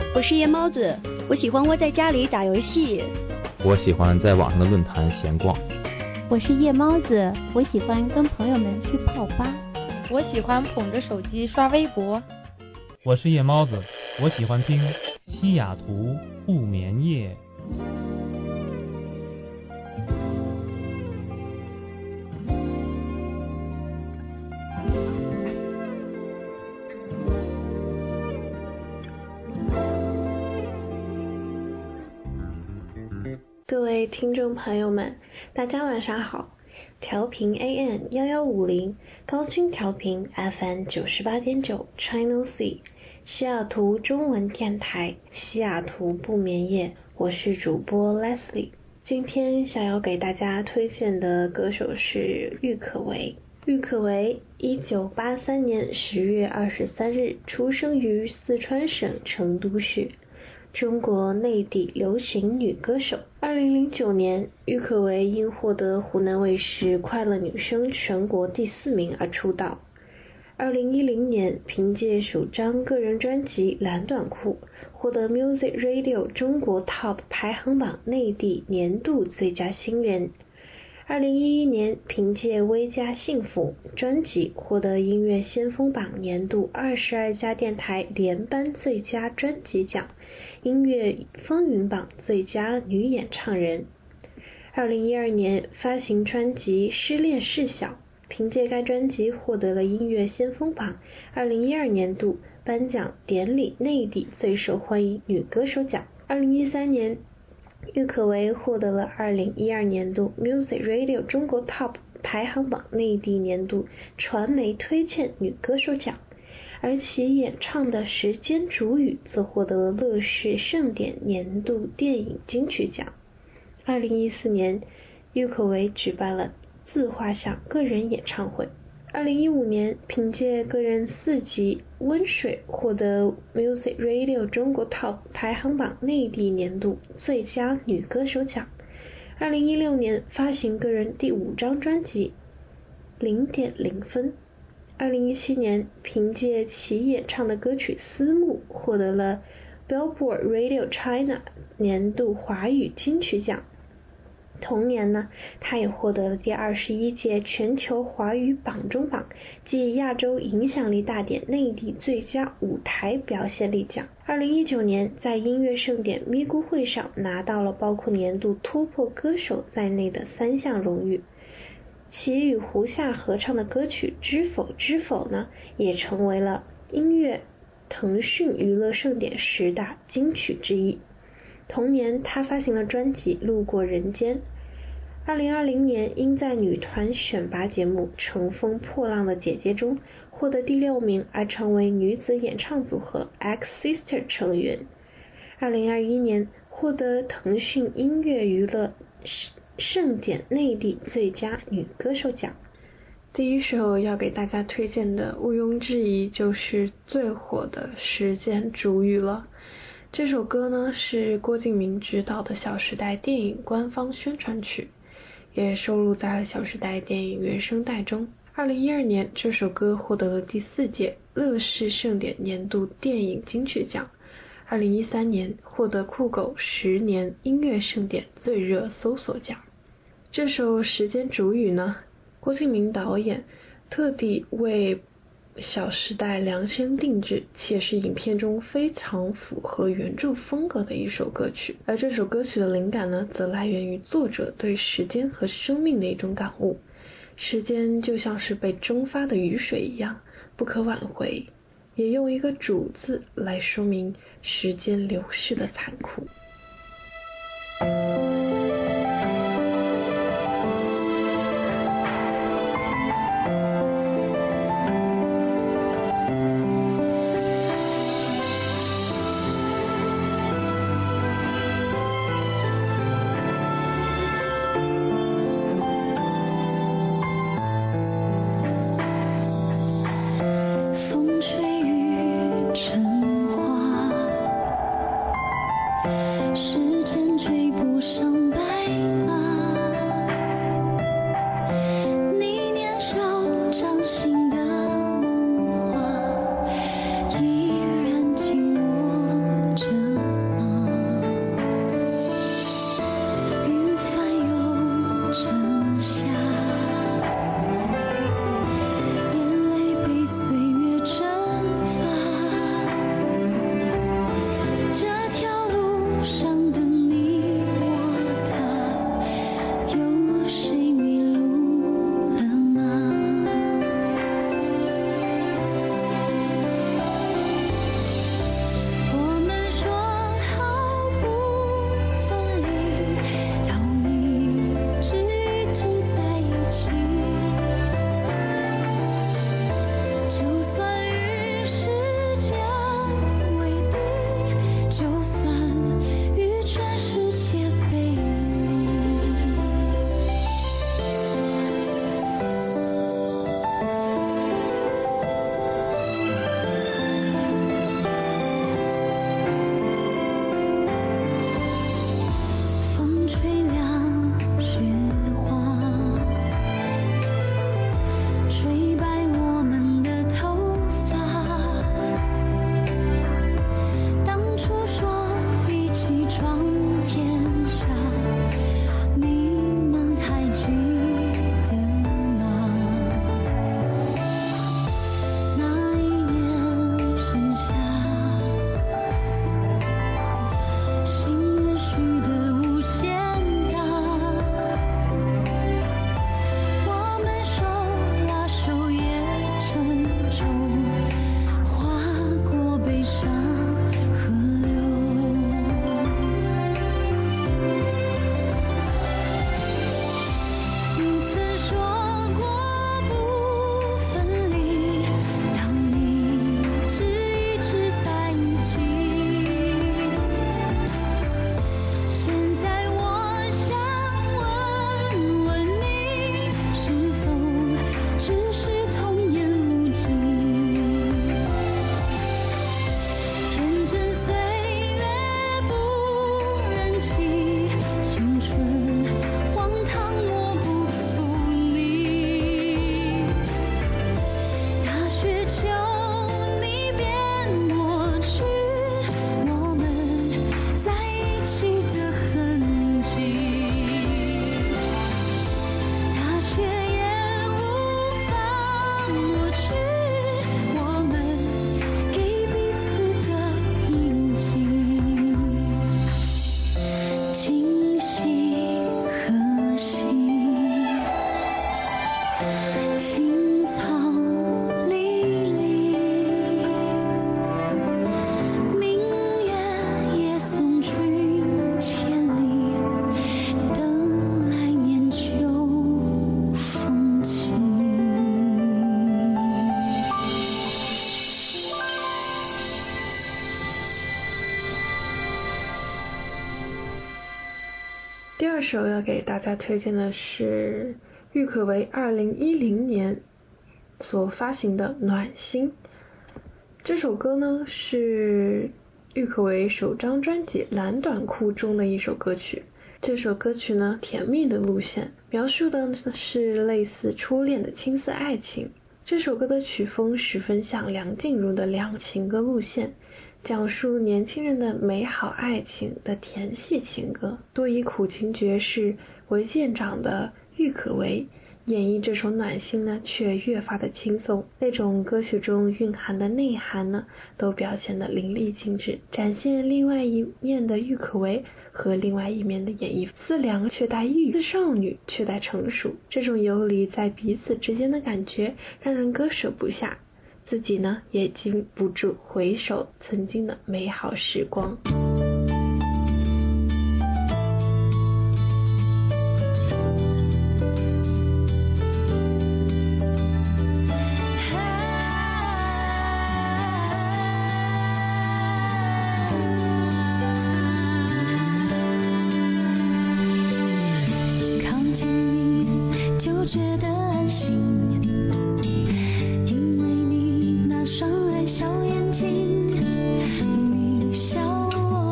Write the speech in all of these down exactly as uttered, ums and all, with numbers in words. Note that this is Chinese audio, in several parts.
我是夜猫子，我喜欢窝在家里打游戏。 我喜欢在网上的论坛闲逛。 我是夜猫子，我喜欢跟朋友们去泡吧。 我喜欢捧着手机刷微博。 我是夜猫子，我喜欢听西雅图不眠夜。 各位听众朋友们，大家晚上好。调频 A M 一一五零，高清调频 F M 九十八点九 Channel C， 西雅图中文电台，西雅图不眠夜，我是主播 Leslie。今天想要给大家推荐的歌手是郁可唯。郁可唯一九八三年十月二十三日出生于四川省成都市，中国内地流行女歌手。二零零九年，郁可唯因获得湖南卫视快乐女声全国第四名而出道。二零一零年，凭借首张个人专辑《蓝短裤》获得 Music Radio 中国 Top 排行榜内地年度最佳新人。二零一一年，凭借《微加幸福》专辑获得音乐先锋榜年度二十二家电台联颁最佳专辑奖，音乐风云榜最佳女演唱人。二零一二年发行专辑《失恋事小》，凭借该专辑获得了音乐先锋榜二零一二年度颁奖典礼内地最受欢迎女歌手奖。二零一三年，郁可唯获得了二零一二年度 Music Radio 中国 Top 排行榜内地年度传媒推荐女歌手奖，而其演唱的《时间煮雨》则获得了乐视盛典年度电影金曲奖。二零一四年，郁可唯举办了自画像个人演唱会。二零一五年，凭借个人四辑《温水》获得 Music Radio 中国 Top 排行榜内地年度最佳女歌手奖。二零一六年，发行个人第五张专辑《零点零分》。二零一七年，凭借其演唱的歌曲《私募》获得了 Billboard Radio China 年度华语金曲奖。同年呢，他也获得了第二十一届全球华语榜中榜暨亚洲影响力大典内地最佳舞台表现力奖。二零一九年，在音乐盛典咪咕会上拿到了包括年度突破歌手在内的三项荣誉。其与胡夏合唱的歌曲《知否知否》呢，也成为了音乐腾讯娱乐盛典十大金曲之一。同年，他发行了专辑《路过人间》。二零二零年，因在女团选拔节目《乘风破浪的姐姐》中获得第六名而成为女子演唱组合 X Sister 成员。二零二一年，获得腾讯音乐娱乐盛典内地最佳女歌手奖。第一首要给大家推荐的，毋庸置疑就是最火的《时间煮雨》了。这首歌呢是郭敬明执导的《小时代》电影官方宣传曲，也收录在了《小时代》电影原声带中。二零一二年，这首歌获得了第四届乐视盛典年度电影金曲奖。二零一三年，获得酷狗十年音乐盛典最热搜索奖。这首《时间煮雨》呢，郭敬明导演特地为小时代量身定制，且是影片中非常符合原著风格的一首歌曲。而这首歌曲的灵感呢，则来源于作者对时间和生命的一种感悟。时间就像是被蒸发的雨水一样，不可挽回，也用一个煮字来说明时间流逝的残酷。 依然紧握着第二首要给大家推荐的是郁可唯二零一零年所发行的《暖心》。这首歌呢是郁可唯首张专辑《蓝短裤》中的一首歌曲。这首歌曲呢甜蜜的路线，描述的是类似初恋的青涩爱情。这首歌的曲风十分像梁静茹的两情歌路线，讲述年轻人的美好爱情的甜系情歌。多以苦情绝世为鉴赏的郁可唯演绎这首暖心呢，却越发的轻松。那种歌曲中蕴含的内涵呢，都表现得淋漓尽致，展现另外一面的郁可唯和另外一面的演绎，思量却带郁，似少女却带成熟。这种游离在彼此之间的感觉，让人割舍不下，自己呢也禁不住回首曾经的美好时光。 小眼睛，你笑我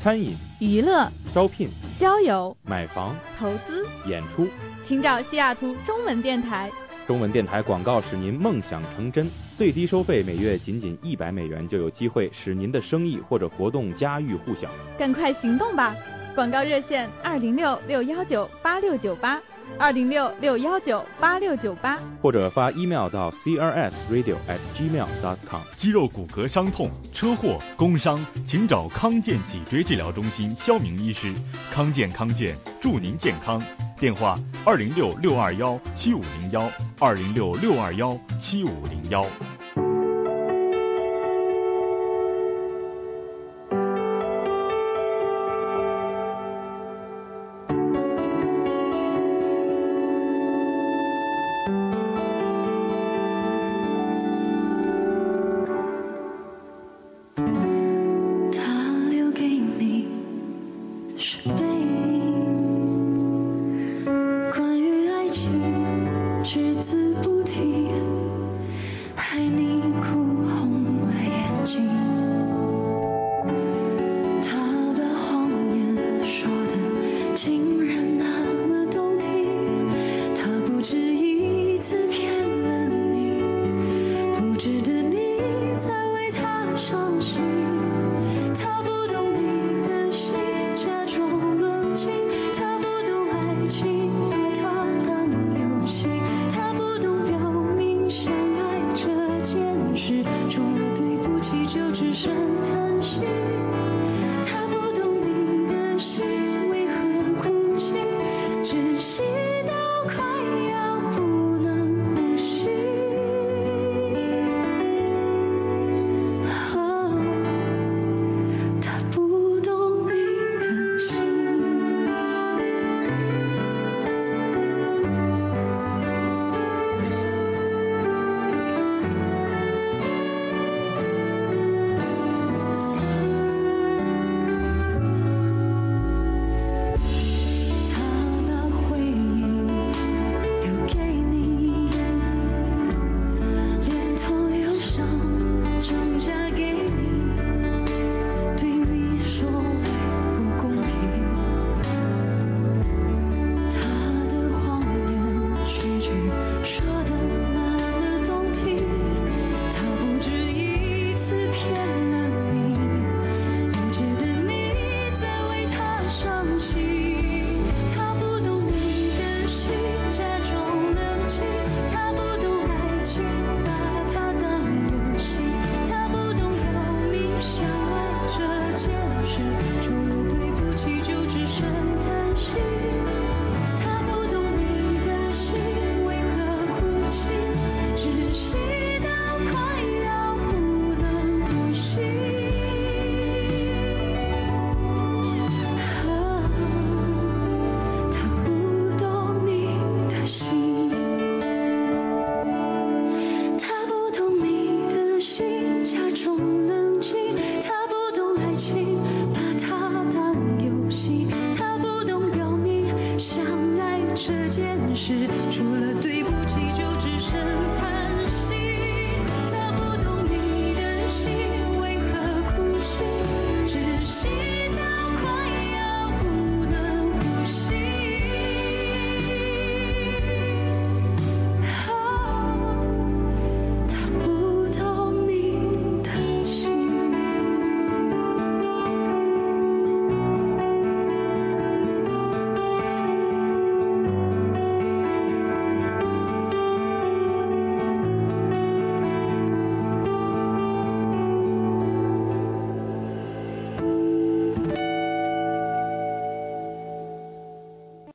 餐饮、 娱乐、 招聘、 交友、 买房、 投资、 演出， 请找西雅图中文电台。 中文电台广告使您梦想成真，最低收费每月仅仅一百美元，就有机会使您的生意或者活动家喻户晓。 赶快行动吧！广告热线二零六六幺九八六九八，二零六六幺九八六九八， 或者发 email 到 c r s radio at gmail dot com。 肌肉骨骼伤痛、车祸、工伤，请找康健脊椎治疗中心肖明医师。康健康健，祝您健康。电话二零六六二幺七五零幺，二零六六二幺七五零幺。 说对不起就只剩叹息。